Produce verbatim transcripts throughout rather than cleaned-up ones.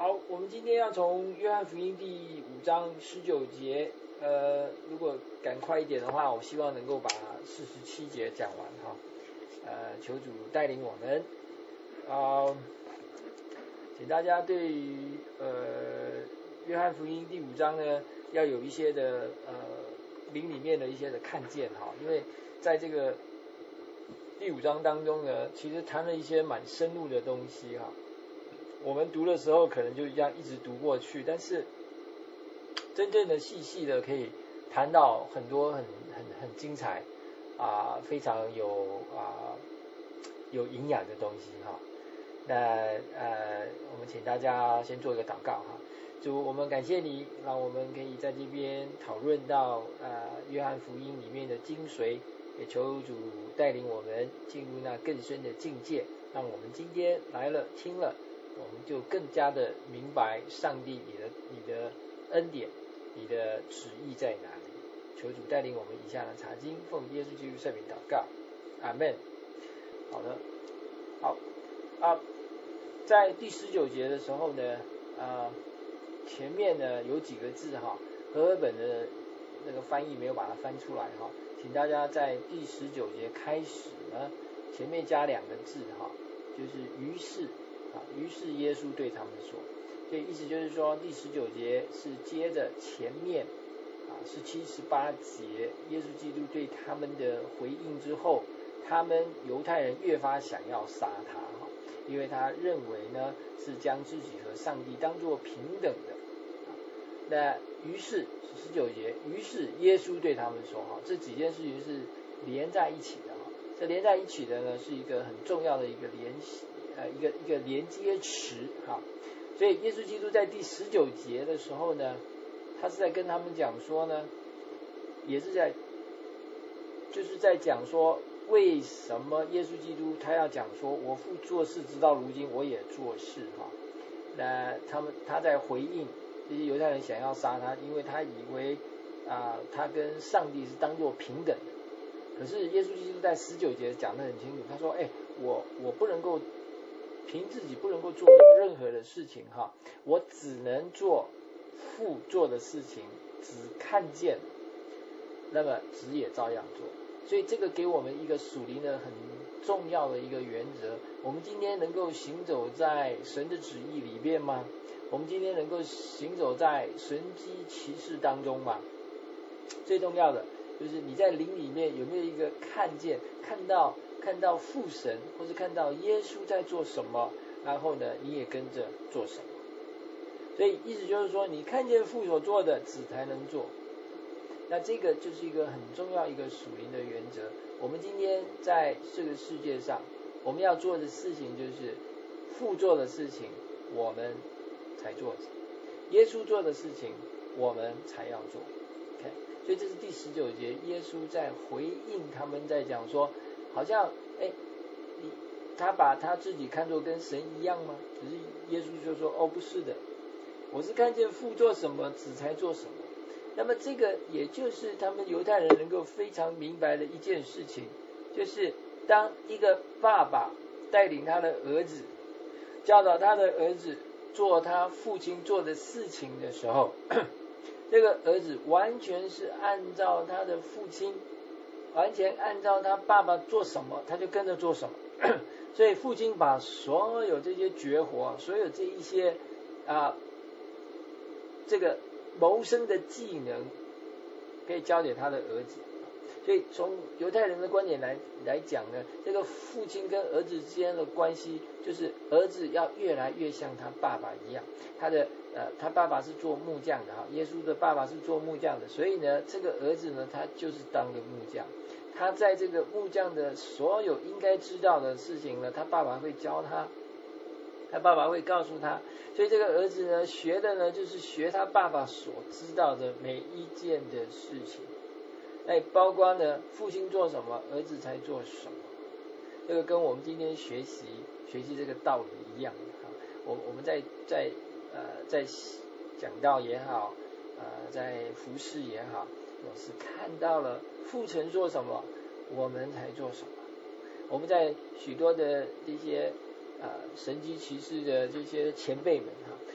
好，我们今天要从约翰福音第五章十九节，呃，如果赶快一点的话，我希望能够把四十七节讲完哈。呃，求主带领我们，啊、呃，请大家对于呃约翰福音第五章呢，要有一些的呃灵里面的一些的看见哈，因为在这个第五章当中呢，其实谈了一些蛮深入的东西哈。我们读的时候可能就这样一直读过去，但是真正的细细的可以谈到很多很很很精彩啊、呃，非常有啊、呃、有营养的东西哈。那呃，我们请大家先做一个祷告哈。主，我们感谢你，让我们可以在这边讨论到呃约翰福音里面的精髓，也求主带领我们进入那更深的境界，让我们今天来了听了，我们就更加的明白上帝你的你的恩典，你的旨意在哪里。求主带领我们以下的查经，奉耶稣基督圣名祷告，阿们。好的，好啊，在第十九节的时候呢，啊，前面呢有几个字哈，和合本的那个翻译没有把它翻出来哈，请大家在第十九节开始呢，前面加两个字哈，就是于是。啊，于是耶稣对他们说，所以意思就是说，第十九节是接着前面啊十七、十八节，耶稣基督对他们的回应之后，他们犹太人越发想要杀他哈，因为他认为呢是将自己和上帝当作平等的。啊、那于是十九节，于是耶稣对他们说哈，这几件事情是连在一起的哈，这连在一起的呢是一个很重要的一个联系。呃，一个一个连接词哈，所以耶稣基督在第十九节的时候呢，他是在跟他们讲说呢，也是在就是在讲说为什么耶稣基督他要讲说我父做事直到如今我也做事哈，那他们他在回应这些犹太人想要杀他，因为他以为啊、呃、他跟上帝是当作平等的，可是耶稣基督在十九节讲得很清楚，他说哎我我不能够。凭自己不能够做任何的事情哈，我只能做父做的事情，只看见，那么子也照样做。所以这个给我们一个属灵的很重要的一个原则。我们今天能够行走在神的旨意里面吗？我们今天能够行走在神机骑士当中吗？最重要的就是你在灵里面有没有一个看见，看到看到父神，或是看到耶稣在做什么，然后呢你也跟着做什么。所以意思就是说，你看见父所做的，子才能做。那这个就是一个很重要一个属灵的原则。我们今天在这个世界上，我们要做的事情就是父做的事情我们才做，耶稣做的事情我们才要做。 OK， 所以这是第十九节，耶稣在回应他们，在讲说好像哎，你他把他自己看作跟神一样吗？可是耶稣就说哦不是的，我是看见父做什么，子才做什么。那么这个也就是他们犹太人能够非常明白的一件事情，就是当一个爸爸带领他的儿子，教导他的儿子做他父亲做的事情的时候，这个儿子完全是按照他的父亲，完全按照他爸爸做什么他就跟着做什么。所以父亲把所有这些绝活，所有这一些啊这个谋生的技能可以教给他的儿子。所以从犹太人的观点来来讲呢，这个父亲跟儿子之间的关系就是儿子要越来越像他爸爸一样。他的呃他爸爸是做木匠的哈，耶稣的爸爸是做木匠的，所以呢这个儿子呢他就是当个木匠。他在这个木匠的所有应该知道的事情呢，他爸爸会教他，他爸爸会告诉他。所以这个儿子呢学的呢就是学他爸爸所知道的每一件的事情。哎，包括呢父亲做什么儿子才做什么，这个跟我们今天学习学习这个道理一样啊。我我们在在呃在讲道也好，呃在服事也好，我是看到了父神做什么我们才做什么。我们在许多的这些呃神机骑士的这些前辈们哈，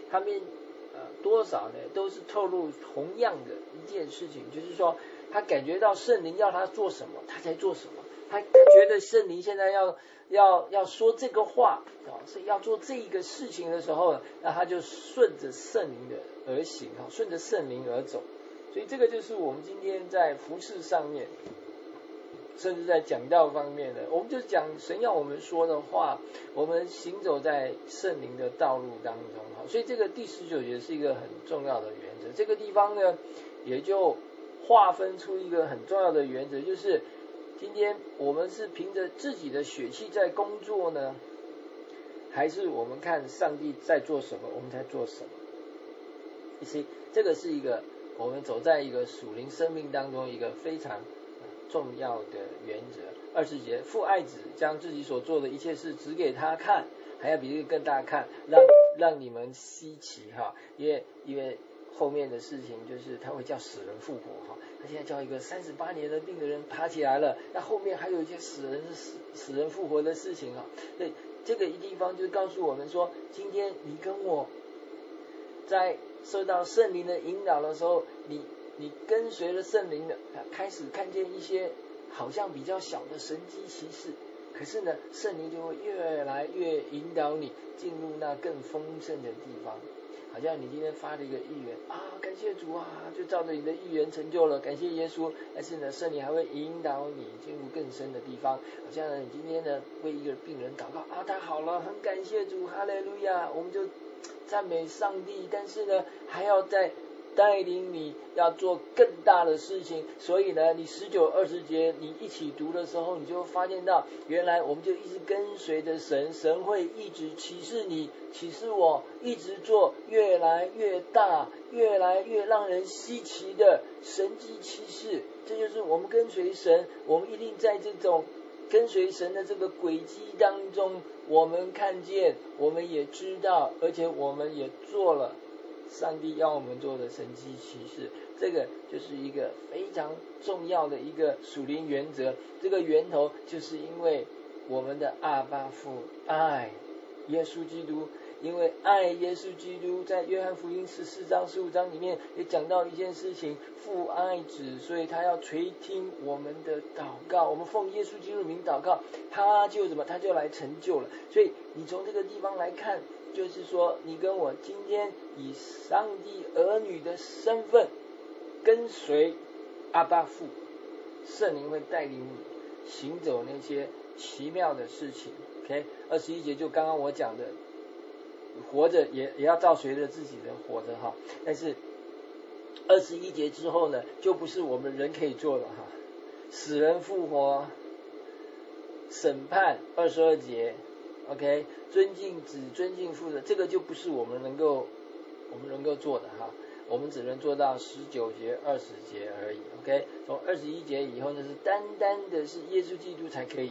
他们呃多少呢都是透露同样的一件事情，就是说他感觉到圣灵要他做什么，他才做什么。他他觉得圣灵现在要要要说这个话啊，是要做这一个事情的时候，那他就顺着圣灵的而行啊，顺着圣灵而走。所以这个就是我们今天在服事上面，甚至在讲道方面的，我们就讲神要我们说的话，我们行走在圣灵的道路当中哈。所以这个第十九节是一个很重要的原则。这个地方呢，也就划分出一个很重要的原则，就是今天我们是凭着自己的血气在工作呢，还是我们看上帝在做什么，我们在做什么？其实这个是一个我们走在一个属灵生命当中一个非常重要的原则。二十节，父爱子，将自己所做的一切事指给他看，还要比这个更大看，让让你们稀奇哈，因为因为后面的事情就是他会叫死人复活哈，他现在叫一个三十八年的病的人爬起来了，那后面还有一些死人死死人复活的事情哈。所以这个地方就告诉我们说，今天你跟我在受到圣灵的引导的时候，你你跟随了圣灵的，开始看见一些好像比较小的神迹奇事，可是呢，圣灵就会越来越引导你进入那更丰盛的地方。好像你今天发了一个预言啊，感谢主啊，就照着你的预言成就了，感谢耶稣。但是呢，圣灵还会引导你进入更深的地方。好像呢，你今天呢为一个病人祷告啊，他好了，很感谢主，哈利路亚，我们就赞美上帝。但是呢，还要再带领你要做更大的事情，所以呢，你十九、二十节你一起读的时候，你就发现到，原来我们就一直跟随着神，神会一直启示你、启示我，一直做越来越大、越来越让人稀奇的神迹奇事。这就是我们跟随神，我们一定在这种跟随神的这个轨迹当中，我们看见，我们也知道，而且我们也做了上帝要我们做的神迹奇事。这个就是一个非常重要的一个属灵原则。这个源头就是因为我们的阿爸父爱耶稣基督，因为爱耶稣基督，在约翰福音十四章十五章里面也讲到一件事情，父爱子，所以他要垂听我们的祷告，我们奉耶稣基督的名祷告，他就怎么他就来成就了。所以你从这个地方来看，就是说你跟我今天以上帝儿女的身份跟随阿爸父，圣灵会带领你行走那些奇妙的事情。 OK， 二十一节就刚刚我讲的，活着也也要照随着自己的活着哈。但是二十一节之后呢，就不是我们人可以做的哈。死人复活，审判，二十二节 OK， 尊敬子尊敬父的，这个就不是我们能够我们能够做的哈。我们只能做到十九节二十节而已 OK， 从二十一节以后呢，是单单的是耶稣基督才可以的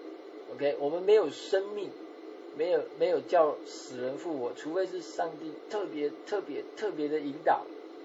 OK， 我们没有生命，没有没有叫死人复活，除非是上帝特别特别特别的引导。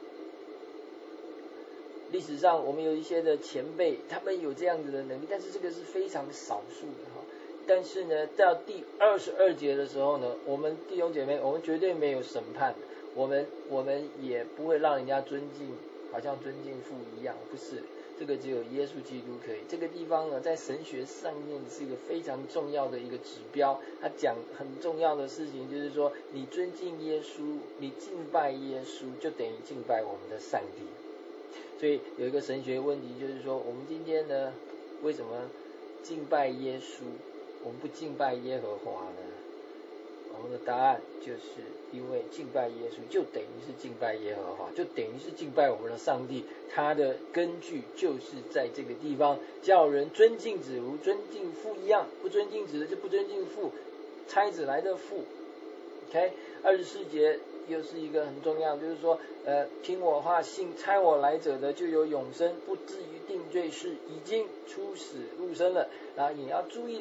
历史上我们有一些的前辈，他们有这样子的能力，但是这个是非常少数的哈。但是呢，到第二十二节的时候呢，我们弟兄姐妹，我们绝对没有审判，我们我们也不会让人家尊敬，好像尊敬父一样，不是，这个只有耶稣基督可以。这个地方呢，在神学上面是一个非常重要的一个指标，他讲很重要的事情，就是说你尊敬耶稣，你敬拜耶稣，就等于敬拜我们的上帝。所以有一个神学问题，就是说我们今天呢，为什么敬拜耶稣，我们不敬拜耶和华呢？我们的答案就是因为敬拜耶稣就等于是敬拜耶和华，就等于是敬拜我们的上帝，它的根据就是在这个地方，叫人尊敬子如尊敬父一样，不尊敬子的就不尊敬父，差子来的父。 OK， 二十四节又是一个很重要，就是说呃，听我话信差我来者的就有永生，不至于定罪，是已经出死入生了。然后你要注意的，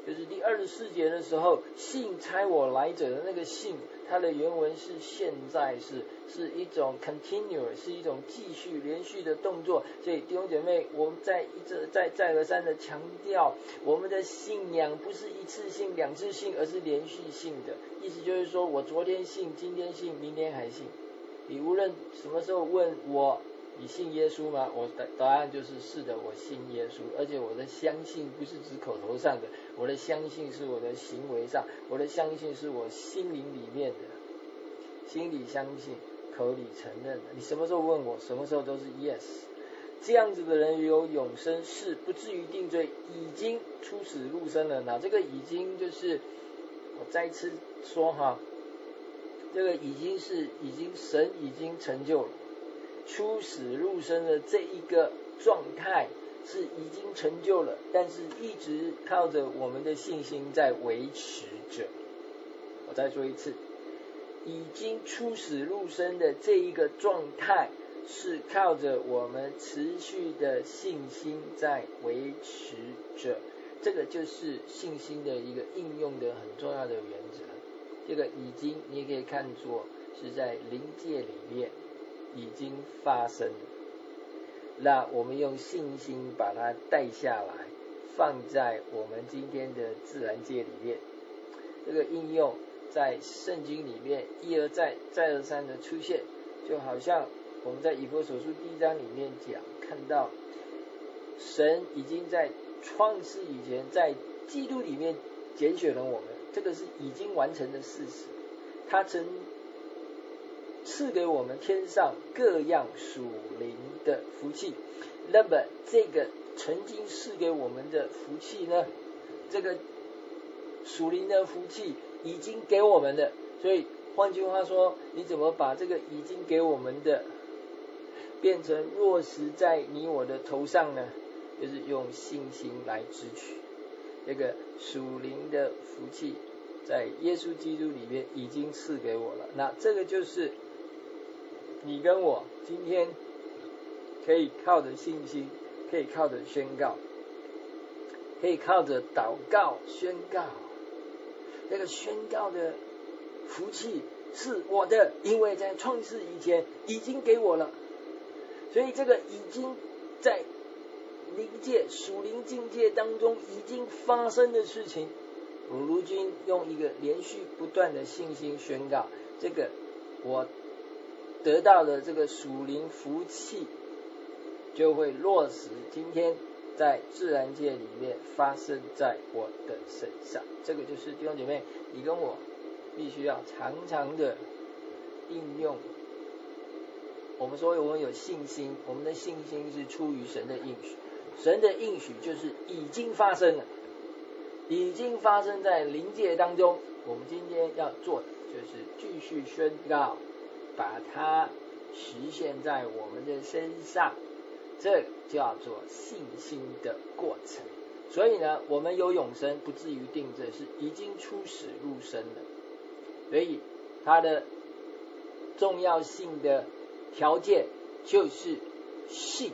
就是第二十四节的时候，信差我来者的那个信，它的原文是现在式，是一种 continuous， 是一种继续连续的动作。所以弟兄姐妹，我们在一直再再而三的强调，我们的信仰不是一次性两次性，而是连续性的。意思就是说，我昨天信，今天信，明天还信。你无论什么时候问我，你信耶稣吗？我的答案就是是的，我信耶稣。而且我的相信不是指口头上的，我的相信是我的行为上，我的相信是我心灵里面的，心里相信，口里承认的。你什么时候问我，什么时候都是 yes。这样子的人有永生，是不至于定罪，已经出死入生了。那这个已经就是我再次说哈，这个已经是已经神已经成就了。出死入生的这一个状态是已经成就了，但是一直靠着我们的信心在维持着。我再说一次，已经出死入生的这一个状态是靠着我们持续的信心在维持着。这个就是信心的一个应用的很重要的原则。这个已经你也可以看作是在灵界里面已经发生了，那我们用信心把它带下来，放在我们今天的自然界里面。这个应用在圣经里面一而再再而三的出现，就好像我们在以弗所书第一章里面讲，看到神已经在创世以前在基督里面拣选了我们，这个是已经完成的事实。他曾赐给我们天上各样属灵的福气，那么这个曾经赐给我们的福气呢，这个属灵的福气已经给我们的，所以换句话说，你怎么把这个已经给我们的变成落实在你我的头上呢？就是用信心来支取这个属灵的福气，在耶稣基督里面已经赐给我了。那这个就是你跟我今天可以靠着信心，可以靠着宣告，可以靠着祷告宣告。这个宣告的福气是我的，因为在创世以前已经给我了。所以这个已经在灵界属灵境界当中已经发生的事情，我如今用一个连续不断的信心宣告，这个我得到的这个属灵福气就会落实今天在自然界里面发生在我的身上。这个就是弟兄姐妹，你跟我必须要常常的应用。我们说我们有信心，我们的信心是出于神的应许，神的应许就是已经发生了，已经发生在灵界当中。我们今天要做的就是继续宣告，把它实现在我们的身上，这叫做信心的过程。所以呢，我们有永生不至于定罪，是已经出死入生了。所以它的重要性的条件就是信，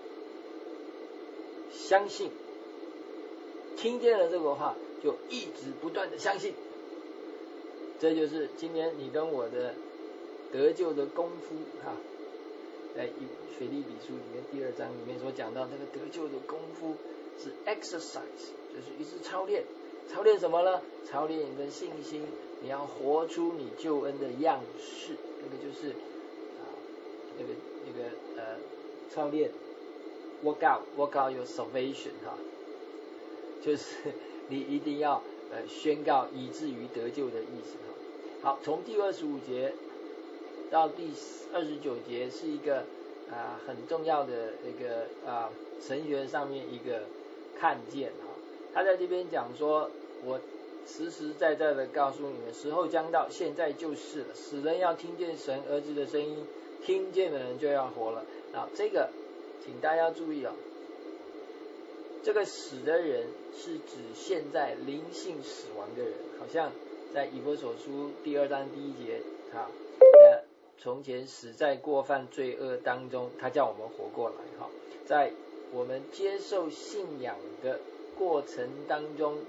相信，听见了这个话就一直不断的相信。这就是今天你跟我的得救的功夫哈，在腓立比书里面第二章里面所讲到，这个得救的功夫是 exercise， 就是一直操练。操练什么呢？操练你的信心，你要活出你救恩的样式。那个就是啊，那个那个呃，操练 work out work out your salvation 哈，就是你一定要呃宣告以至于得救的意思哈。好，从第二十五节到第二十九节是一个啊、呃、很重要的一个啊、呃、神学上面一个看见哈。他在这边讲说，我实实在在的告诉你们，时候将到，现在就是了。死人要听见神儿子的声音，听见的人就要活了。啊，这个请大家注意哦，这个死的人是指现在灵性死亡的人，好像在以弗所书第二章第一节啊，那从前死在过犯罪恶当中，他叫我们活过来哈，在我们接受信仰的过程当中，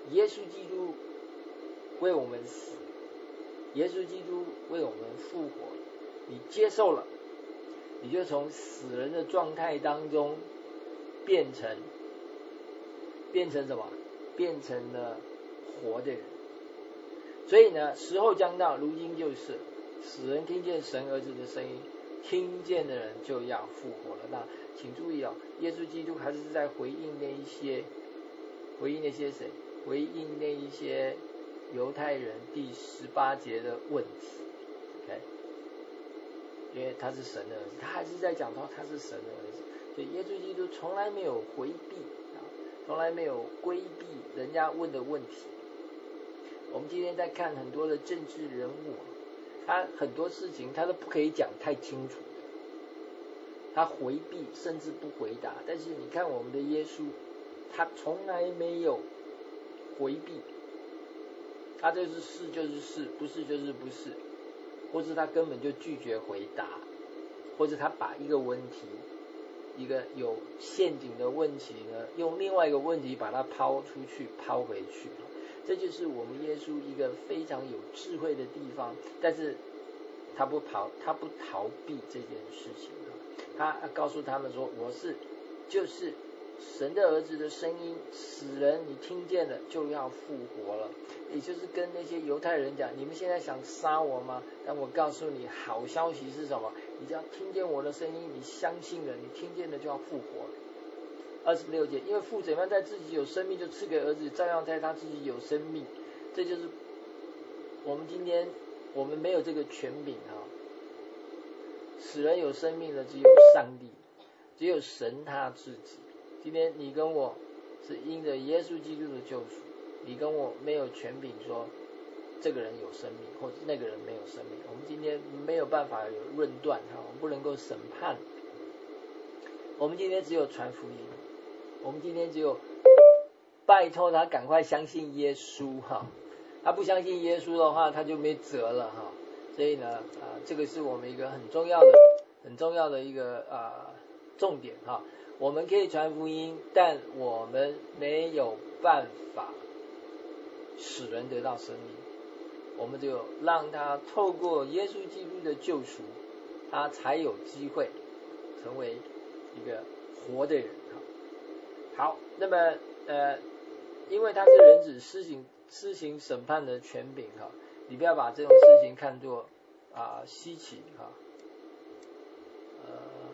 耶稣基督为我们死，耶稣基督为我们复活，你接受了，你就从死人的状态当中变成变成什么？变成了活的人。所以呢，时候将到，如今就是，死人听见神儿子的声音，听见的人就要复活了。那请注意哦，耶稣基督还是在回应那一些，回应那些谁？回应那一些犹太人第十八节的问题。OK， 因为他是神的儿子，他还是在讲到他是神的儿子。所以耶稣基督从来没有回避啊，从来没有规避人家问的问题。我们今天在看很多的政治人物，他很多事情他都不可以讲太清楚的，他回避甚至不回答。但是你看我们的耶稣，他从来没有回避，他就是是就是是，不是就是不是，或是他根本就拒绝回答，或者他把一个问题，一个有陷阱的问题呢，用另外一个问题把它抛出去，抛回去。这就是我们耶稣一个非常有智慧的地方，但是他不逃，他不逃避这件事情，他告诉他们说，我是就是神的儿子的声音，死人你听见了就要复活了。也就是跟那些犹太人讲，你们现在想杀我吗？但我告诉你，好消息是什么？你只要听见我的声音，你相信了，你听见了就要复活了。二十六节，因为父怎样在自己有生命就赐给儿子，照样在他自己有生命。这就是我们今天我们没有这个权柄啊，使人有生命的只有上帝，只有神他自己。今天你跟我是因着耶稣基督的救赎，你跟我没有权柄说这个人有生命或者那个人没有生命。我们今天没有办法有论断，我们不能够审判。我们今天只有传福音，我们今天只有拜托他赶快相信耶稣哈，他不相信耶稣的话，他就没辙了哈。所以呢，啊，这个是我们一个很重要的、很重要的一个啊重点哈。我们可以传福音，但我们没有办法使人得到生命。我们只有让他透过耶稣基督的救赎，他才有机会成为一个活的人。好，那么呃，因为他是人子施行施行审判的权柄哈，你不要把这种事情看作啊、呃、稀奇哈。呃，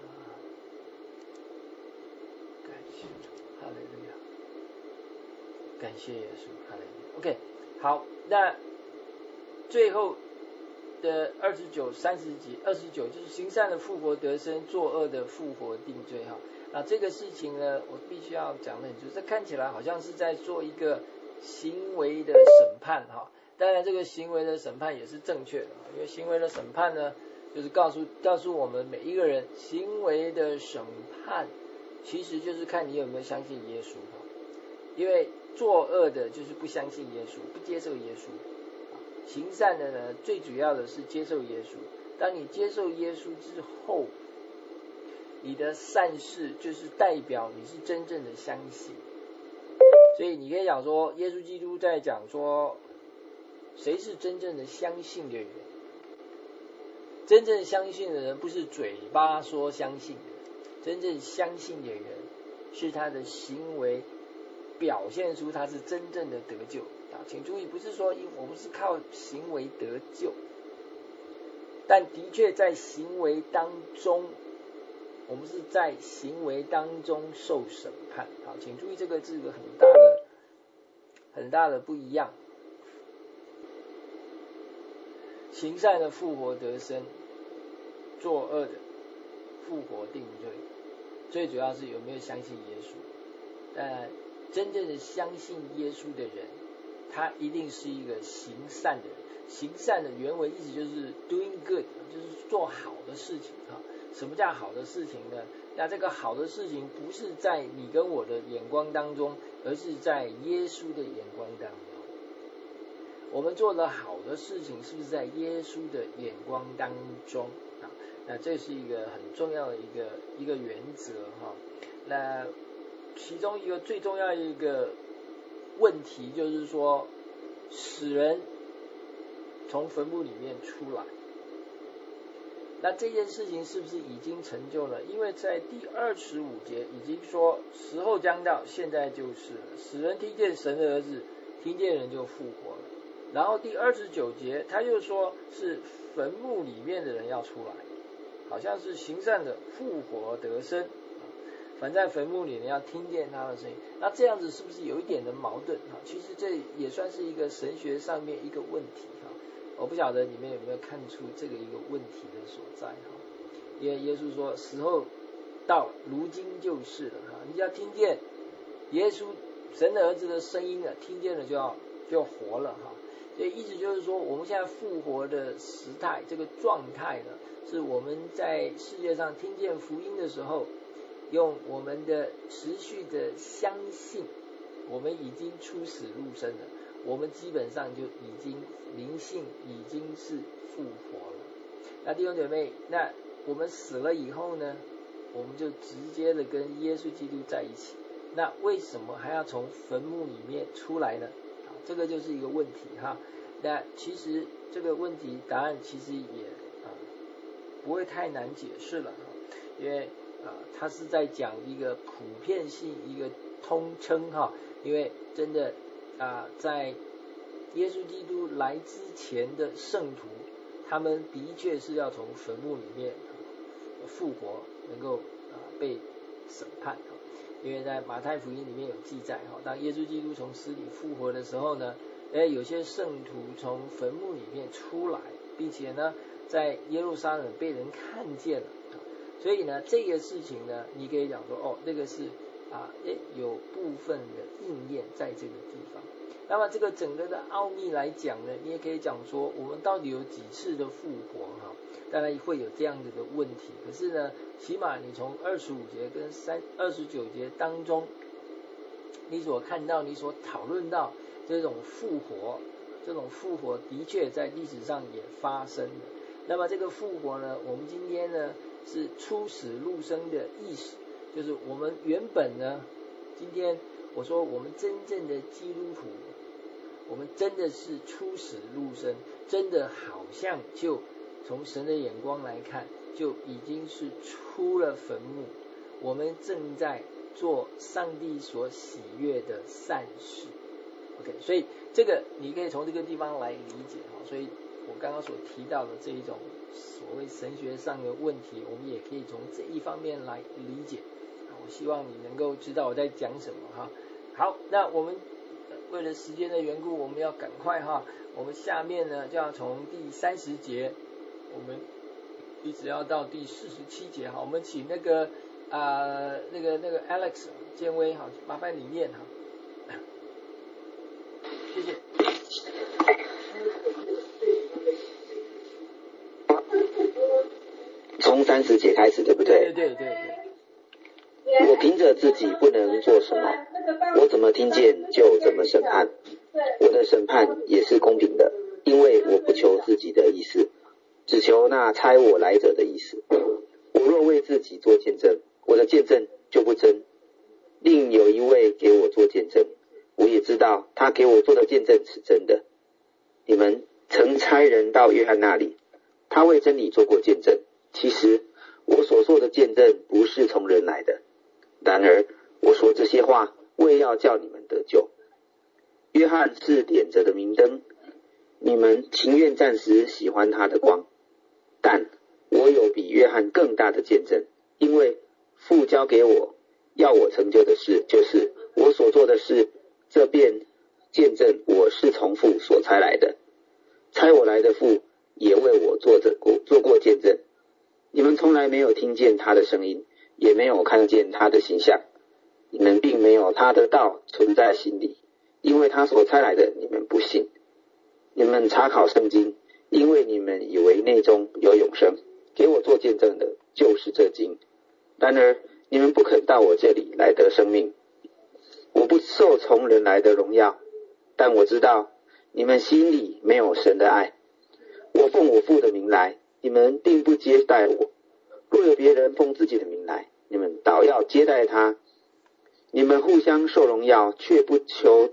感谢哈利路亚，感谢耶稣，哈利路亚。OK， 好，那最后的二十九、三十节，二十九就是行善的复活得生，作恶的复活定罪哈。那这个事情呢，我必须要讲的很就是，这看起来好像是在做一个行为的审判哈。当然，这个行为的审判也是正确的，因为行为的审判呢，就是告诉告诉我们每一个人，行为的审判其实就是看你有没有相信耶稣哈。因为作恶的就是不相信耶稣，不接受耶稣；行善的呢，最主要的是接受耶稣。当你接受耶稣之后，你的善事就是代表你是真正的相信。所以你可以讲说，耶稣基督在讲说，谁是真正的相信的人？真正相信的人不是嘴巴说相信的，真正相信的人是他的行为表现出他是真正的得救啊！请注意，不是说我们是靠行为得救，但的确在行为当中，我们是在行为当中受审判。好，请注意这个是一个很大的、很大的不一样。行善的复活得生，作恶的复活定罪。最主要是有没有相信耶稣？但真正的相信耶稣的人，他一定是一个行善的人。行善的原文意思就是 doing good， 就是做好的事情哈。什么叫好的事情呢？那这个好的事情不是在你跟我的眼光当中，而是在耶稣的眼光当中。我们做的好的事情是不是在耶稣的眼光当中啊？那这是一个很重要的一个一个原则哈。那其中一个最重要的一个问题，就是说使人从坟墓里面出来。那这件事情是不是已经成就了？因为在第二十五节已经说时候将到，现在就是了，使人听见神的儿子，听见人就复活了。然后第二十九节他又说是坟墓里面的人要出来，好像是行善的复活得生，凡在坟墓里人要听见他的声音。那这样子是不是有一点的矛盾？其实这也算是一个神学上面一个问题。我不晓得你们有没有看出这个一个问题的所在哈？因为耶稣说时候到，如今就是了哈。你要听见耶稣神的儿子的声音了，听见了就要就活了哈。所以意思就是说，我们现在复活的时态，这个状态呢，是我们在世界上听见福音的时候，用我们的持续的相信，我们已经出死入生了。我们基本上就已经灵性已经是复活了。那弟兄姐妹，那我们死了以后呢，我们就直接的跟耶稣基督在一起。那为什么还要从坟墓里面出来呢？啊，这个就是一个问题哈。那其实这个问题答案其实也啊不会太难解释了，因为啊它是在讲一个普遍性一个通称哈，因为真的。啊，在耶稣基督来之前的圣徒，他们的确是要从坟墓里面复活，能够啊被审判。因为在马太福音里面有记载哈，当耶稣基督从死里复活的时候呢，哎，有些圣徒从坟墓里面出来，并且呢，在耶路撒冷被人看见了。所以呢，这个事情呢，你可以讲说，哦，这个是。啊，有部分的应验在这个地方。那么这个整个的奥秘来讲呢，你也可以讲说，我们到底有几次的复活哈？当然会有这样子的问题。可是呢，起码你从二十五节跟三二十九节当中，你所看到、你所讨论到这种复活，这种复活的确在历史上也发生了。那么这个复活呢，我们今天呢是出死入生的意思。就是我们原本呢，今天我说我们真正的基督徒，我们真的是出死入生，真的好像就从神的眼光来看，就已经是出了坟墓，我们正在做上帝所喜悦的善事。OK， 所以这个你可以从这个地方来理解哈。所以我刚刚所提到的这一种所谓神学上的问题，我们也可以从这一方面来理解。我希望你能够知道我在讲什么哈。好，那我们为了时间的缘故，我们要赶快哈。我们下面呢就要从第三十节，我们一直要到第四十七节哈。我们请那个啊、呃、那个那个 Alex 建威哈，麻烦你念哈。谢谢。 从三十节开始，对不对？ 对对对对。 我凭着自己不能做什么，我怎么听见就怎么审判。我的审判也是公平的，因为我不求自己的意思，只求那差我来者的意思。我若为自己做见证，我的见证就不真。另有一位给我做见证，我也知道他给我做的见证是真的。你们曾差人到约翰那里，他为真理做过见证。其实我所做的见证不是从人来的，然而我说这些话为要叫你们得救。约翰是点着的明灯，你们情愿暂时喜欢他的光，但我有比约翰更大的见证，因为父交给我要我成就的事，就是我所做的事，这便见证我是从父所差来的。差我来的父也为我做着过做过见证。你们从来没有听见他的声音，也没有看见他的形象，你们并没有他的道存在心里，因为他所差来的你们不信。你们查考圣经，因为你们以为内中有永生，给我做见证的就是这经。然而你们不肯到我这里来得生命。我不受从人来的荣耀，但我知道你们心里没有神的爱。我奉我父的名来，你们并不接待我。若有别人奉自己的名来，你们倒要接待他。你们互相受荣耀，却不求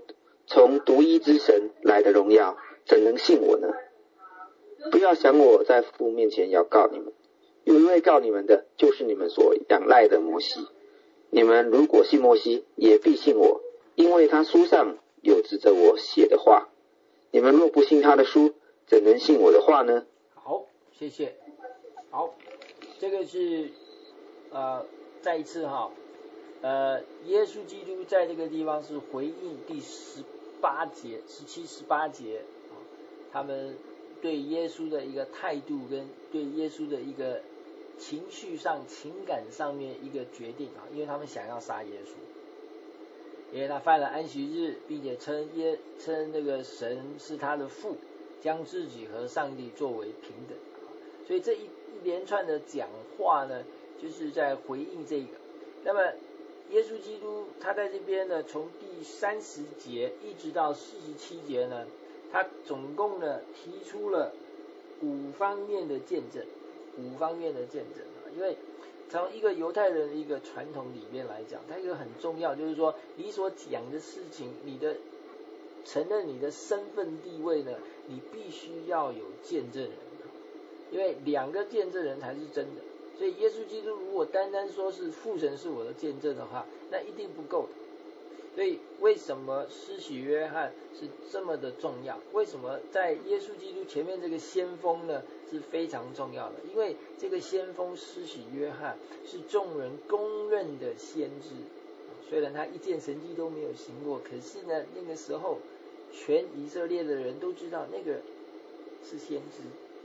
从独一之神来的荣耀，怎能信我呢？不要想我在父面前要告你们，有一位告你们的，就是你们所仰赖的摩西。你们如果信摩西，也必信我，因为他书上有指着我写的话。你们若不信他的书，怎能信我的话呢？ 好，谢谢。好，这个是呃再一次哈，呃耶稣基督在这个地方是回应第十八节、十七、十八节啊，他们对耶稣的一个态度跟对耶稣的一个情绪上、情感上面一个决定啊，因为他们想要杀耶稣。因为他犯了安息日，并且称耶称那个神是他的父，将自己和上帝作为平等，所以这一一连串的讲话呢，就是在回应这个。那么耶稣基督他在这边呢，从第三十节一直到四十七节呢，他总共呢提出了五方面的见证，五方面的见证啊，因为从一个犹太人的一个传统里面来讲，它一个很重要，就是说你所讲的事情，你的承认你的身份地位呢，你必须要有见证人，因为两个见证人才是真的。所以耶稣基督如果单单说是父神是我的见证的话，那一定不够的。所以为什么施洗约翰是这么的重要？为什么在耶稣基督前面这个先锋呢是非常重要的？因为这个先锋施洗约翰是众人公认的先知，虽然他一件神迹都没有行过，可是呢那个时候全以色列的人都知道那个是先知，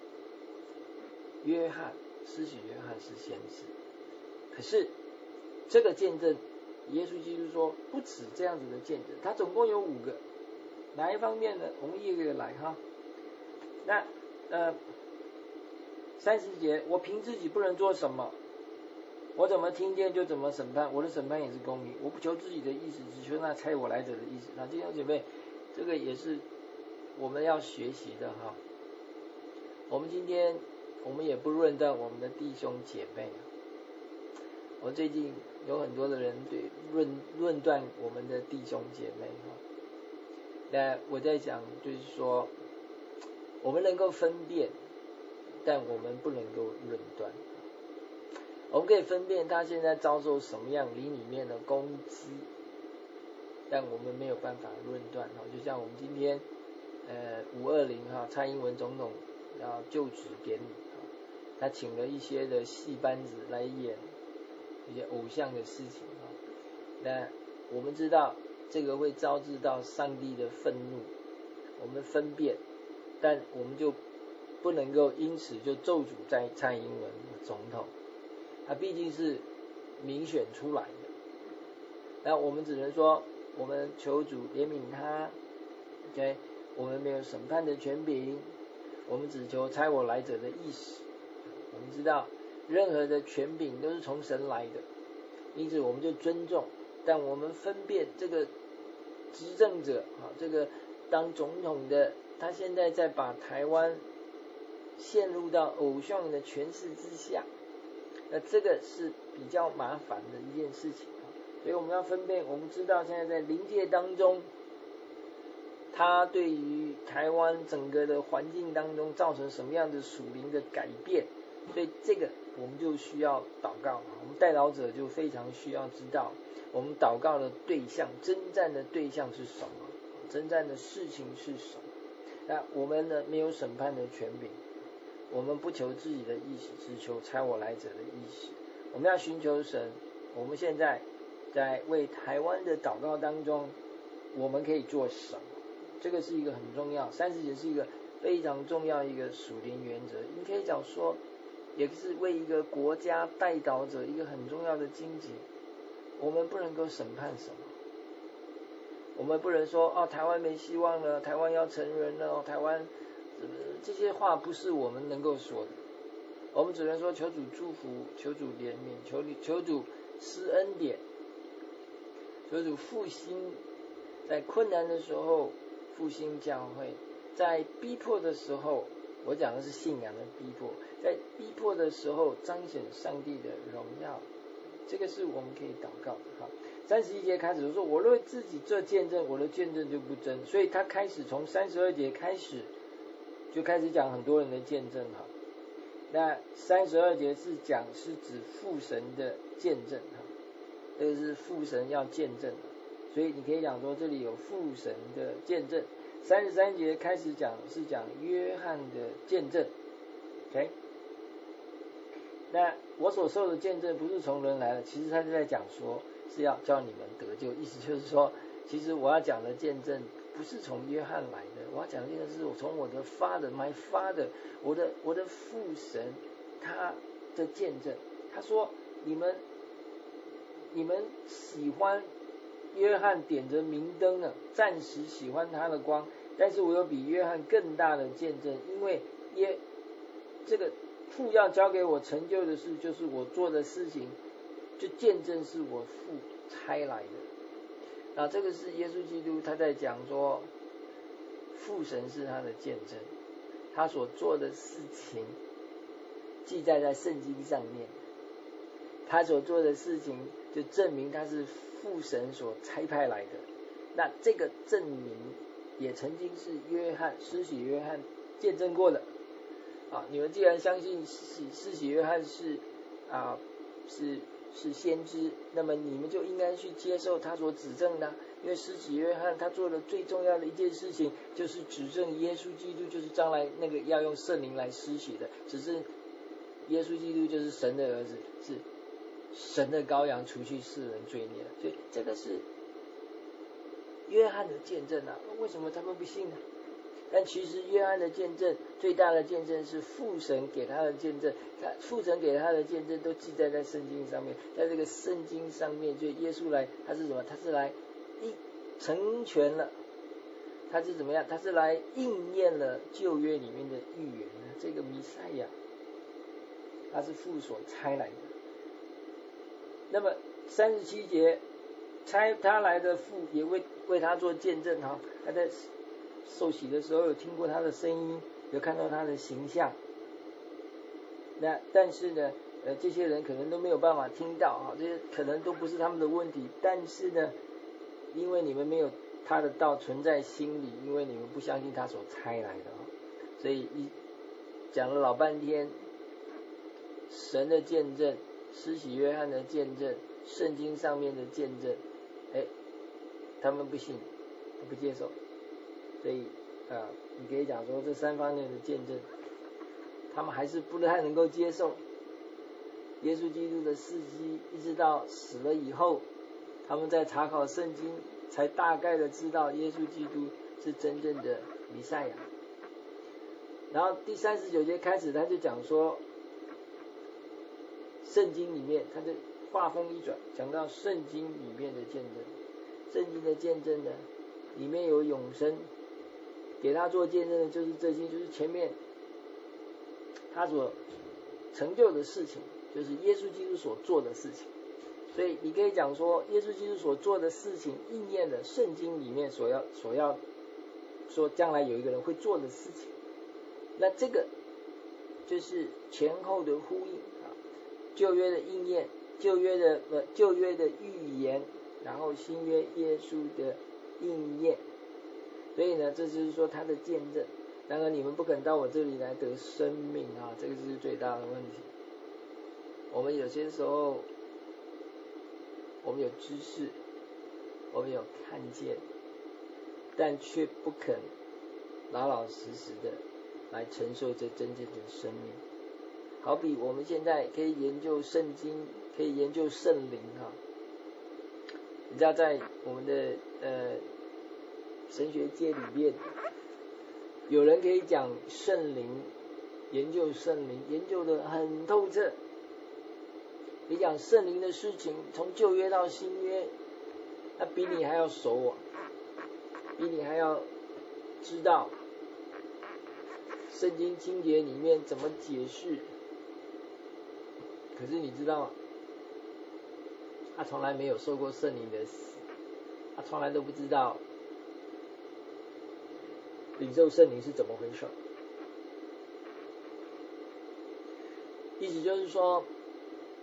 约翰施洗约翰是先知。可是这个见证耶稣基督说不止这样子的见证，他总共有五个。哪一方面呢？我们一个一个来哈。那呃三十节，我凭自己不能做什么，我怎么听见就怎么审判，我的审判也是公平，我不求自己的意思，只求那差我来者的意思。那弟兄姐妹，这个也是我们要学习的哈。我们今天我们也不论断我们的弟兄姐妹，我最近有很多的人对论论断我们的弟兄姐妹哈，那我在讲就是说，我们能够分辨，但我们不能够论断。我们可以分辨他现在遭受什么样灵里面的攻击，但我们没有办法论断哈。就像我们今天呃五二零哈，蔡英文总统要就职典礼，他请了一些的戏班子来演一些偶像的事情啊，那我们知道这个会招致到上帝的愤怒，我们分辨，但我们就不能够因此就咒诅在蔡英文总统，他毕竟是民选出来的，那我们只能说我们求主怜悯他 ，OK， 我们没有审判的权柄，我们只求差我来者的意思。我们知道任何的权柄都是从神来的，因此我们就尊重，但我们分辨这个执政者啊，这个当总统的，他现在在把台湾陷入到偶像的权势之下，那这个是比较麻烦的一件事情啊。所以我们要分辨，我们知道现在在灵界当中，他对于台湾整个的环境当中造成什么样的属灵的改变，所以这个我们就需要祷告，我们代祷者就非常需要知道我们祷告的对象，征战的对象是什么，征战的事情是什么。那我们呢没有审判的权柄，我们不求自己的意思，只求差我来者的意思。我们要寻求神，我们现在在为台湾的祷告当中，我们可以做什么？这个是一个很重要，三十节是一个非常重要一个属灵原则。你可以讲说，也是为一个国家代祷者一个很重要的经节。我们不能够审判什么，我们不能说哦台湾没希望了，台湾要成人了，哦台湾、呃、这些话不是我们能够说的。我们只能说求主祝福，求主怜悯，求求主施恩典，求主复兴，在困难的时候复兴教会，在逼迫的时候，我讲的是信仰的逼迫，在逼迫的时候彰显上帝的荣耀。 这个是我们可以祷告的。好，三十一节开始说，我若自己做见证，我的见证就不真。所以他开始从三十二节开始就开始讲很多人的见证。哈，那三十二节是讲是指父神的见证。哈，这个是父神要见证的，所以你可以讲说这里有父神的见证。三十三节开始讲是讲约翰的见证。OK， 那我所受的见证不是从人来的，其实他就在讲说是要叫你们得救，意思就是说，其实我要讲的见证不是从约翰来的，我要讲的见证是我从我的 Father my Father 我的我的父神他的见证。他说你们你们喜欢约翰点着明灯呢，暂时喜欢他的光，但是我有比约翰更大的见证，因为耶这个父要交给我成就的事，就是我做的事情，就见证是我父差来的。那这个是耶稣基督他在讲说，父神是他的见证，他所做的事情记载在圣经上面，他所做的事情就证明他是父神所差派来的。那这个证明也曾经是约翰施洗约翰见证过的。啊，你们既然相信施施洗约翰是啊是是先知，那么你们就应该去接受他所指证的，因为施洗约翰他做的最重要的一件事情就是指证耶稣基督就是将来那个要用圣灵来施洗的，只是耶稣基督就是神的儿子，是神的羔羊，除去世人罪孽。所以这个是约翰的见证啊，为什么他们不信呢？但其实约翰的见证最大的见证是父神给他的见证，父神给他的见证都记载在圣经上面，在这个圣经上面，就耶稣来他是什么？他是来一成全了，他是怎么样？他是来应验了旧约里面的预言的，这个弥赛亚他是父所差来的。那么三十七节，差他来的父也为为他做见证哈，他在受洗的时候有听过他的声音，有看到他的形象。那但是呢，呃，这些人可能都没有办法听到啊，这些可能都不是他们的问题。但是呢，因为你们没有他的道存在心里，因为你们不相信他所差来的啊，所以一讲了老半天，神的见证、施洗约翰的见证、圣经上面的见证，哎，他们不信，不接受。所以啊，你可以讲说这三方面的见证，他们还是不太能够接受耶稣基督的事迹，一直到死了以后，他们在查考圣经才大概的知道耶稣基督是真正的弥赛亚。然后第三十九节开始，他就讲说圣经里面，他就话锋一转，讲到圣经里面的见证。圣经的见证呢，里面有永生，给他做见证的就是这些，就是前面他所成就的事情，就是耶稣基督所做的事情。所以你可以讲说，耶稣基督所做的事情应验了圣经里面所要所要说将来有一个人会做的事情。那这个就是前后的呼应啊，旧约的应验，旧约的呃旧约的预言，然后新约耶稣的应验。所以呢，这就是说他的见证。当然你们不肯到我这里来得生命啊，这个是最大的问题。我们有些时候我们有知识，我们有看见，但却不肯老老实实的来承受这真正的生命。好比我们现在可以研究圣经，可以研究圣灵啊。你知道在我们的呃神学界里面，有人可以讲圣灵，研究圣灵，研究得很透彻。你讲圣灵的事情，从旧约到新约，他比你还要熟啊，比你还要知道圣经经节里面怎么解释。可是你知道，他从来没有受过圣灵的死，他从来都不知道领受圣灵是怎么回事。意思就是说，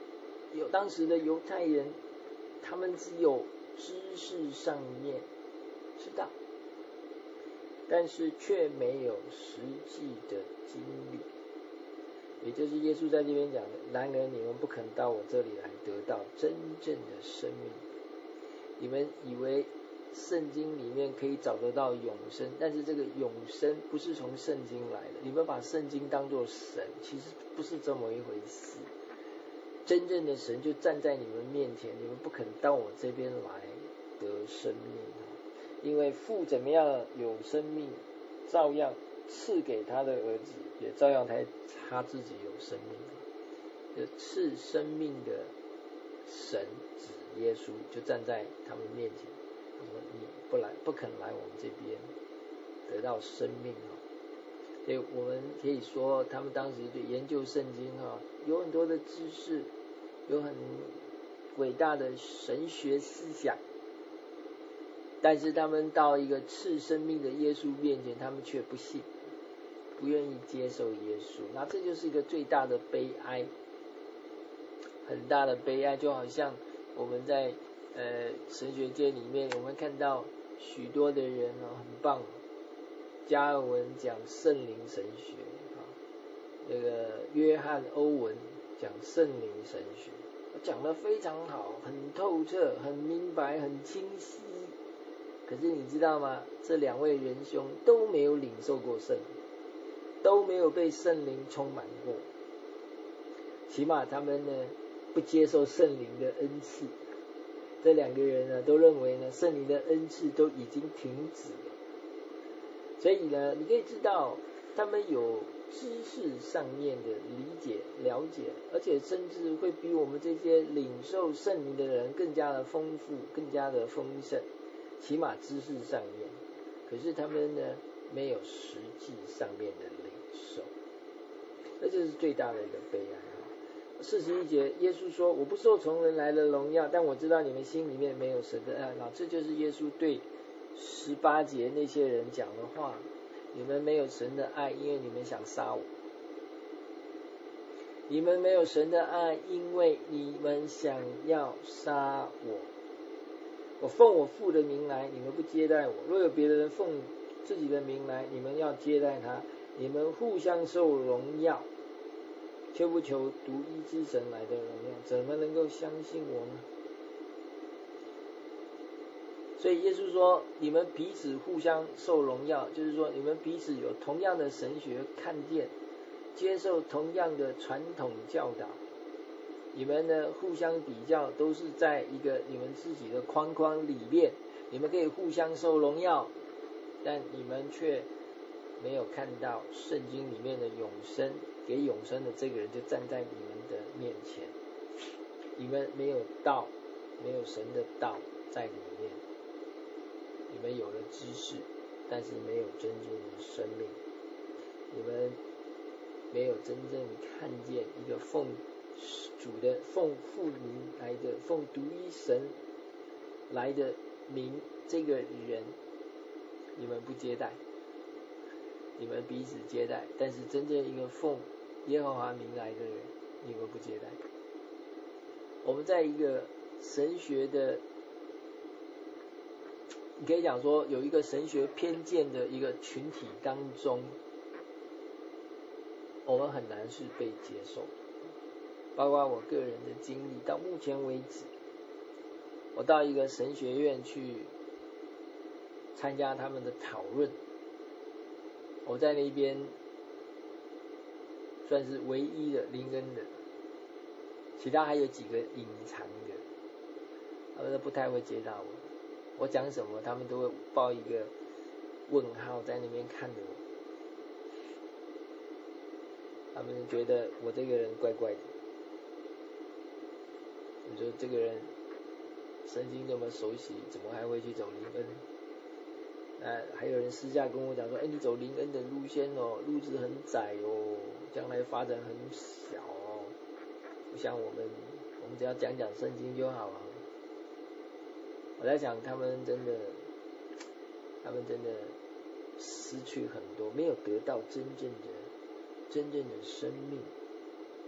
有当时的犹太人，他们只有知识上面知道，但是却没有实际的经历，也就是耶稣在这边讲的，然而你们不肯到我这里来得到真正的生命。你们以为圣经里面可以找得到永生，但是这个永生不是从圣经来的，你们把圣经当作神，其实不是这么一回事。真正的神就站在你们面前，你们不肯到我这边来得生命，因为父怎么样有生命，照样赐给他的儿子，也照样他他自己有生命。就赐生命的神子耶稣就站在他们面前，他说你不来不肯来我们这边得到生命。所以我们可以说他们当时对研究圣经有很多的知识，有很伟大的神学思想，但是他们到一个赐生命的耶稣面前，他们却不信，不愿意接受耶稣。那这就是一个最大的悲哀，很大的悲哀。就好像我们在呃神学界里面，我们看到许多的人哦很棒，加尔文讲圣灵神学啊，那个约翰欧文讲圣灵神学，讲得非常好，很透彻，很明白，很清晰。可是你知道吗？这两位仁兄都没有领受过圣灵，都没有被圣灵充满过，起码他们呢不接受圣灵的恩赐。这两个人呢都认为呢圣灵的恩赐都已经停止了。所以呢你可以知道他们有知识上面的理解了解，而且甚至会比我们这些领受圣灵的人更加的丰富，更加的丰盛，起码知识上面。可是他们呢没有实际上面的领受，这就是最大的一个悲哀。四十一节耶稣说，我不受从人来的荣耀，但我知道你们心里面没有神的爱。那这就是耶稣对十八节那些人讲的话，你们没有神的爱，因为你们想杀我。你们没有神的爱，因为你们想要杀我。我奉我父的名来，你们不接待我。若有别的人奉自己的名来，你们要接待他。你们互相受荣耀，却不求独一之神来的荣耀，怎么能够相信我呢？所以耶稣说，你们彼此互相受荣耀，就是说你们彼此有同样的神学看见，接受同样的传统教导，你们呢互相比较，都是在一个你们自己的框框里面，你们可以互相受荣耀，但你们却没有看到圣经里面的永生，给永生的这个人就站在你们的面前，你们没有道，没有神的道在里面，你们有了知识，但是没有真正的生命，你们没有真正看见一个奉主的奉父名来的，奉独一神来的名这个人，你们不接待，你们彼此接待，但是真正一个奉耶和华名来的人，你们不接待。我们在一个神学的，你可以讲说有一个神学偏见的一个群体当中，我们很难是被接受。包括我个人的经历，到目前为止，我到一个神学院去参加他们的讨论，我在那边算是唯一的灵恩的，其他还有几个隐藏的，他们都不太会接纳我，我讲什么他们都会报一个问号在那边看着我，他们觉得我这个人怪怪的，你说这个人圣经这么熟悉，怎么还会去走灵恩？那还有人私下跟我讲说，哎，你走灵恩的路线哦，路子很窄哦，将来发展很小哦，不像我们，我们只要讲讲圣经就好了。我在想，他们真的，他们真的失去很多，没有得到真正的、真正的生命。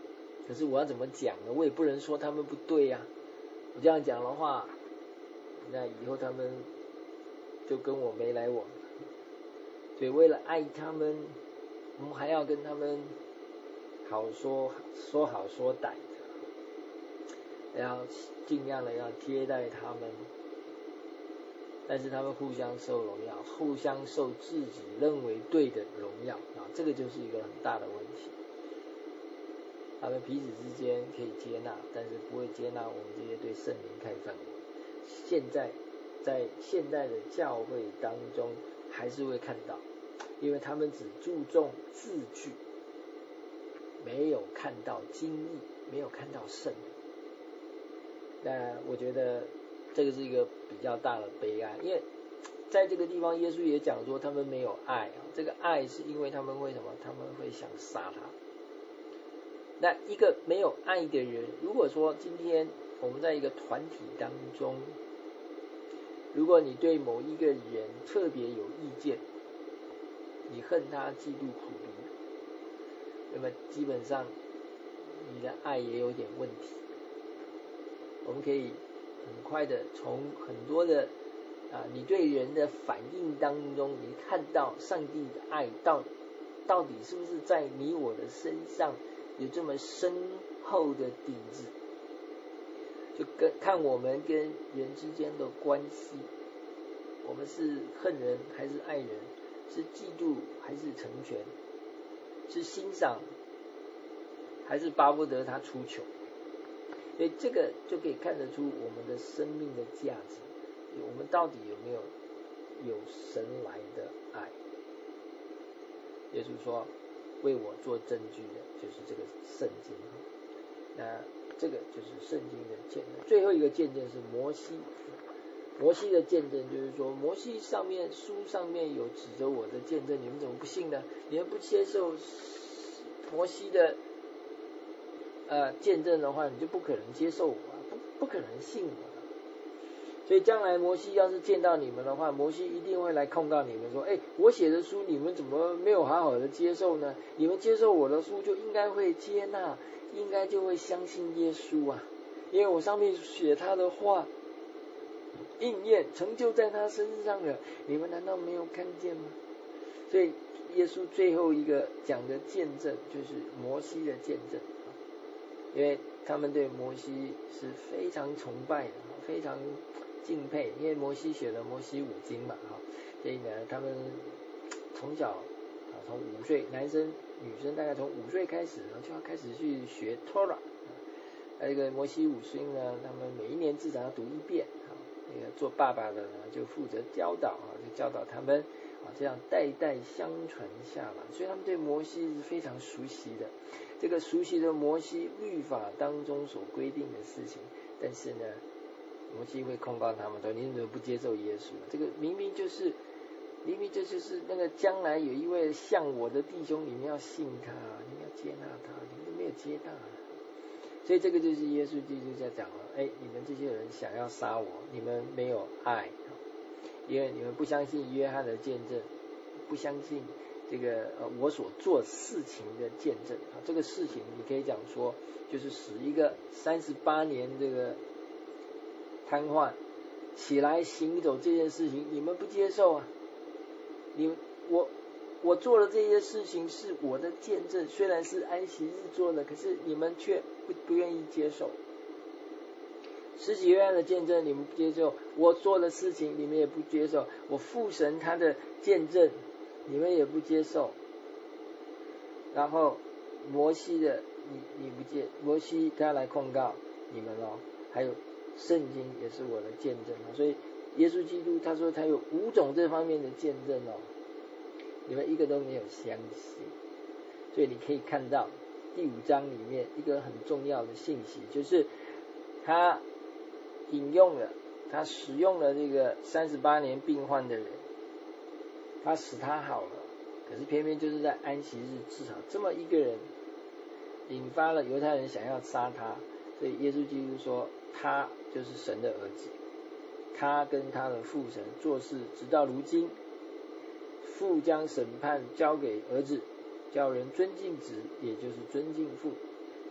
可是我要怎么讲呢？我也不能说他们不对呀、啊。我这样讲的话，那以后他们就跟我没来往。所以为了爱他们，我们还要跟他们好说说好说歹的，要尽量的要接待他们，但是他们互相受荣耀，互相受自己认为对的荣耀啊，这个就是一个很大的问题。他们彼此之间可以接纳，但是不会接纳我们这些对圣灵开放的。现在在现代的教会当中还是会看到，因为他们只注重字句，没有看到经义，没有看到圣灵。那我觉得这个是一个比较大的悲哀，因为在这个地方耶稣也讲说他们没有爱啊，这个爱是因为他们为什么？他们会想杀他。那一个没有爱的人，如果说今天我们在一个团体当中，如果你对某一个人特别有意见，你恨他嫉妒苦毒，那么基本上你的爱也有点问题。我们可以很快的从很多的啊，你对人的反应当中，你看到上帝的爱到到底是不是在你我的身上有这么深厚的底子，就跟看我们跟人之间的关系，我们是恨人还是爱人，是嫉妒还是成全，是欣赏还是巴不得他出糗。所以这个就可以看得出我们的生命的价值，我们到底有没有有神来的爱。耶稣说为我做证据的就是这个圣经，那这个就是圣经的见证。最后一个见证是摩西，摩西的见证就是说，摩西上面书上面有指着我的见证，你们怎么不信呢？你们不接受摩西的呃见证的话，你就不可能接受我啊，不不可能信我啊。所以将来摩西要是见到你们的话，摩西一定会来控告你们说，哎，我写的书你们怎么没有好好的接受呢？你们接受我的书就应该会接纳，应该就会相信耶稣啊，因为我上面写他的话应验成就在他身上了，你们难道没有看见吗？所以耶稣最后一个讲的见证就是摩西的见证，因为他们对摩西是非常崇拜的，非常敬佩，因为摩西写了摩西五经嘛，所以呢他们从小从五岁，男生女生大概从五岁开始就要开始去学 Torah。 那个摩西五经呢，他们每一年至少要读一遍，那个做爸爸的呢就负责教导，就教导他们，这样代代相传下来，所以他们对摩西是非常熟悉的。这个熟悉的摩西律法当中所规定的事情，但是呢摩西会控告他们说，你怎么不接受耶稣？这个明明就是明明这就是那个将来有一位像我的弟兄，你们要信他，你们要接纳他，你们都没有接纳。所以这个就是耶稣基督在讲了，哎，你们这些人想要杀我，你们没有爱，因为你们不相信约翰的见证，不相信这个呃我所做事情的见证啊。这个事情你可以讲说，就是使一个三十八年这个瘫痪起来行走这件事情，你们不接受啊。你我我做了这些事情是我的见证，虽然是安息日做的，可是你们却不不愿意接受。施洗约翰的见证你们不接受，我做的事情你们也不接受，我父神他的见证你们也不接受。然后摩西的你你不接，摩西他来控告你们哦，还有圣经也是我的见证哦。所以耶稣基督他说他有五种这方面的见证哦，你们一个都没有相信。所以你可以看到第五章里面一个很重要的信息，就是他引用了他使用了这个三十八年病患的人，他使他好了，可是偏偏就是在安息日治好这么一个人，引发了犹太人想要杀他。所以耶稣基督说他就是神的儿子，他跟他的父神做事直到如今，父将审判交给儿子，叫人尊敬子也就是尊敬父。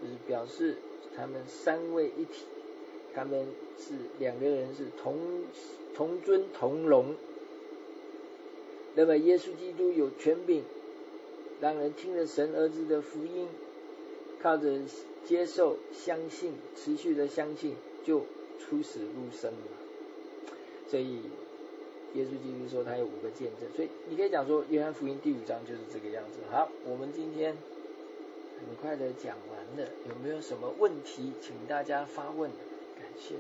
就是表示他们三位一体，他们是两个人是同同尊同荣。那么耶稣基督有权柄，让人听了神儿子的福音，靠着接受、相信、持续的相信，就出死入生了。所以耶稣基督说他有五个见证，所以你可以讲说约翰福音第五章就是这个样子。好，我们今天很快的讲完了，有没有什么问题请大家发问？感谢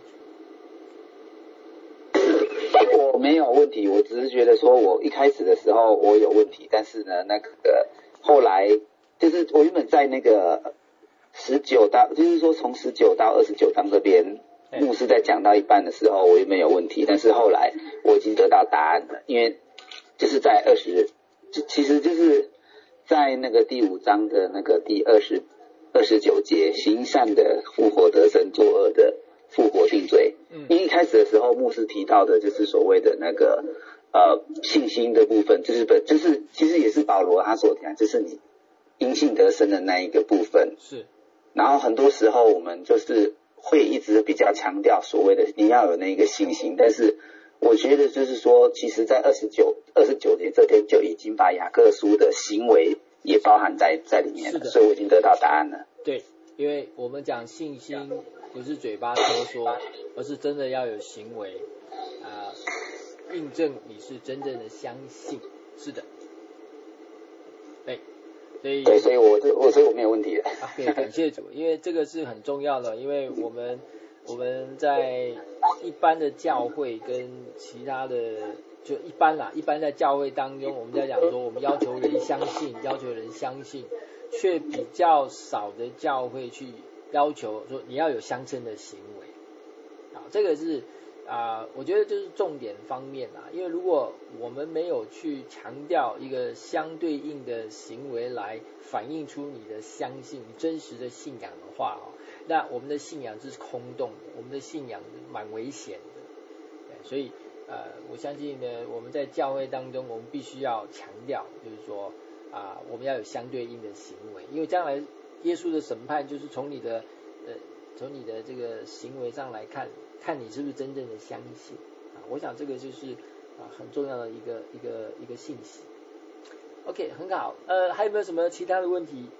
主。 我没有问题，我只是觉得说我一开始的时候我有问题，但是呢那个后来就是我原本在那个十九到就是说从十九到二十九章这边牧师在讲到一半的时候我原本有问题，但是后来我已经得到答案了，因为就是在二十就其实就是在那个第五章的那个第二十二十九节，行善的复活得生，作恶的复活定罪。嗯，因为一开始的时候牧师提到的就是所谓的那个呃信心的部分，就是本就是其实也是保罗他所讲，就是你因信得生的那一个部分。 是， 然后很多时候我们就是会一直比较强调所谓的你要有那个信心，但是我觉得就是说其实在二十九二十九节这边就已经把雅各书的行为也包含在在里面了，所以我已经得到答案了。 对，因为我们讲信心不是嘴巴说说，而是真的要有行为啊、呃，印证你是真正的相信。是的，对，所以对，所以我就我所以我没有问题了。 对，感谢主，因为这个是很重要的，因为我们我们在一般的教会跟其他的就一般啦，一般在教会当中，我们在讲说我们要求人相信，要求人相信，却比较少的教会去要求说你要有相称的行为。好，这个是啊、呃，我觉得就是重点方面啦，因为如果我们没有去强调一个相对应的行为来反映出你的相信、你真实的信仰的话，那我们的信仰就是空洞的，我们的信仰是蛮危险的。对，所以呃，我相信呢，我们在教会当中，我们必须要强调，就是说啊、呃，我们要有相对应的行为，因为将来耶稣的审判就是从你的呃，从你的这个行为上来看，看你是不是真正的相信啊。我想这个就是啊很重要的一个一个一个信息。OK， 很好，呃，还有没有什么其他的问题？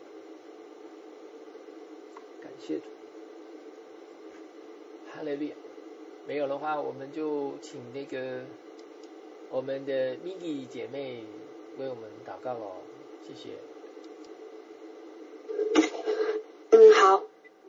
感谢主，哈利路亚。没有的话，我们就请那个我们的 Migi 姐妹为我们祷告咯，谢谢。 嗯，好。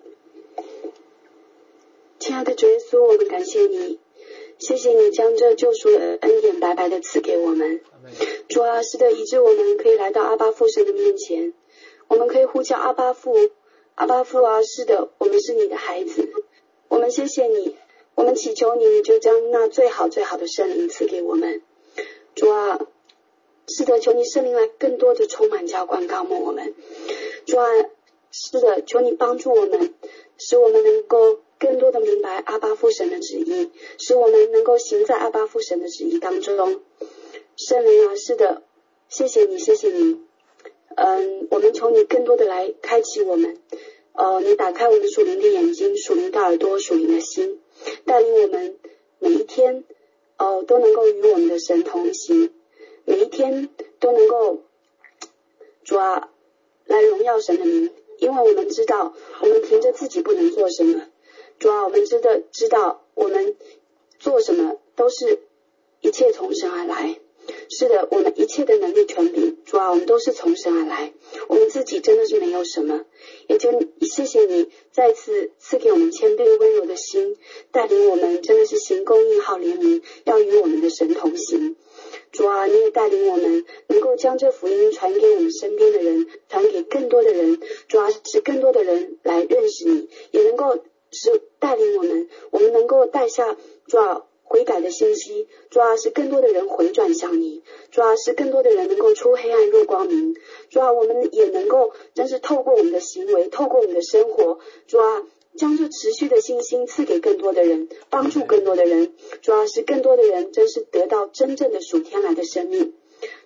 亲爱的主耶稣，我们感谢你，谢谢你将这救赎的恩典白白的赐给我们。主啊，是的，以致我们可以来到阿爸父神的面前，我们可以呼叫阿爸父，阿爸父啊，是的，我们是你的孩子。我们谢谢你，我们祈求你，你就将那最好最好的圣灵赐给我们。主啊，是的，求你圣灵来更多的充满浇灌膏抹我们。主啊，是的，求你帮助我们，使我们能够更多的明白阿爸父神的旨意，使我们能够行在阿爸父神的旨意当中。圣灵啊，是的，谢谢你，谢谢你。嗯，我们求你更多的来开启我们，呃，你打开我们属灵的眼睛，属灵的耳朵，属灵的心，带领我们每一天，呃，都能够与我们的神同行，每一天都能够，主啊，来荣耀神的名，因为我们知道，我们凭着自己不能做什么。主啊，我们知道知道我们做什么都是一切从神而来。是的，我们一切的能力权柄，主啊，我们都是从神而来，我们自己真的是没有什么。也就谢谢你再次赐给我们谦卑温柔的心，带领我们真的是行公义好怜悯，要与我们的神同行。主啊，你也带领我们能够将这福音传给我们身边的人，传给更多的人。主啊，使更多的人来认识你，也能够使带领我们，我们能够带下主啊悔改的信息，主啊，使更多的人回转向你，主啊，使更多的人能够出黑暗入光明，主啊，我们也能够真是透过我们的行为，透过我们的生活，主啊，将这持续的信心赐给更多的人，帮助更多的人，主啊，使更多的人真是得到真正的属天来的生命。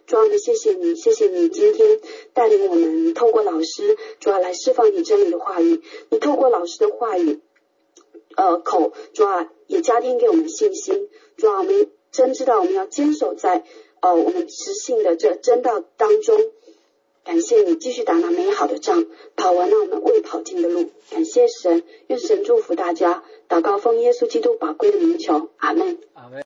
主啊，我们谢谢你，谢谢你今天带领我们透过老师，主啊来释放你真理的话语，你透过老师的话语呃口，主啊也加添给我们信心，主啊我们真知道我们要坚守在呃我们直信的这真道当中。感谢你继续打那美好的仗，跑完了我们未跑尽的路。感谢神，愿神祝福大家。祷告奉耶稣基督宝贵的名求，阿们。 阿们。